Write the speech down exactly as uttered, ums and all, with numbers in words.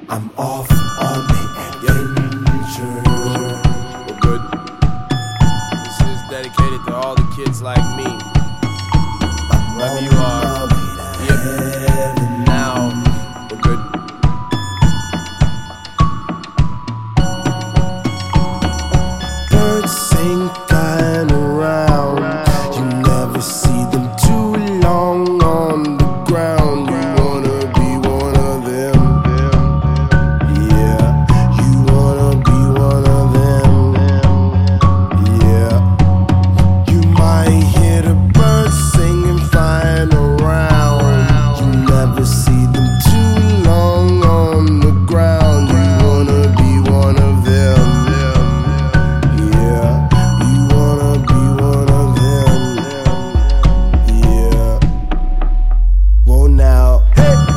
I'm off on the adventure. We're good. This is dedicated to all the kids like me. Wherever you are. Yep. Now, we're good. Birds sing flying around. You never see them too long on the ground. You wanna be one of them. Yeah, you wanna be one of them. Yeah, you might hear the birds singing, flying around. You never see them too long on the ground. You wanna be one of them. Yeah, you wanna be one of them. Yeah. Whoa now. Hey.